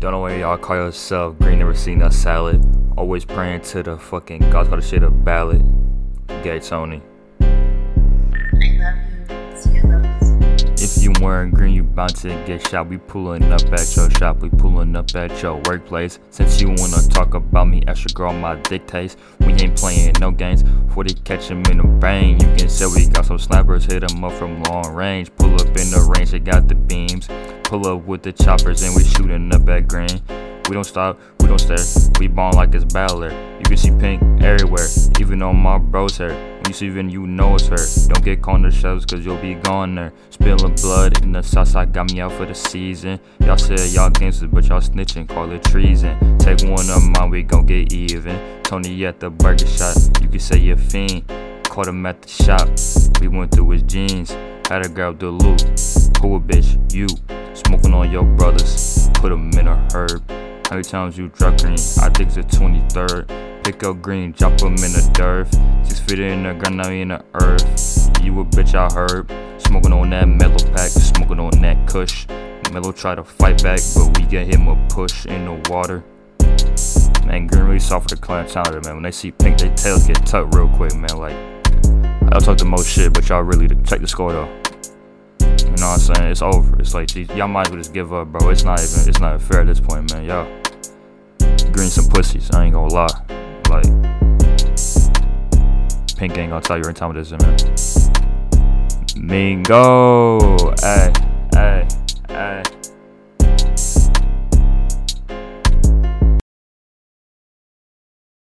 Don't know why y'all call yourself green, never seen a salad. Always praying to the fucking gods, call the shit a ballad. Gay Tony. I love you. See your nose. If you weren't green, you bound to get shot. We pulling up at your shop, we pulling up at your workplace. Since you wanna talk about me, extra girl, my dictates. We ain't playing no games, 40 catch him in the brain. You can say we got some snipers, hit them up from long range. Pull up in the range, they got the beams. Pull up with the choppers and we shooting up at green. We don't stop, we don't stare, we ballin' like it's Battler. You can see pink everywhere, even on my bro's hair. When you see even you know it's her. Don't get caught in the shells cause you'll be gone there. Spilling blood in the south side got me out for the season. Y'all said y'all gangsters but y'all snitching, call it treason. Take one of mine, we gon' get even. Tony at the burger shop, you can say you're fiend. Caught him at the shop, we went through his jeans. Had to grab the loot, who a bitch, you. Smoking on your brothers, put them in a herb. How many times you drop green? I think it's the 23rd. Pick up green, drop them in the dirt. 6 feet in the ground, now in the earth. You a bitch, I heard. Smoking on that mellow pack, smoking on that kush. Mellow try to fight back, but we get him a push in the water. Man, green really soft for the clan talented, man. When they see pink, their tails get tucked real quick, man. Like, I'll talk the most shit, but y'all really check the score though. You know what I'm saying? It's over. It's like y'all might as well just give up, bro. It's not fair at this point, man. Y'all green some pussies. I ain't gonna lie. Like, pink ain't gonna tell you every time it is, man. Mingo, ayy.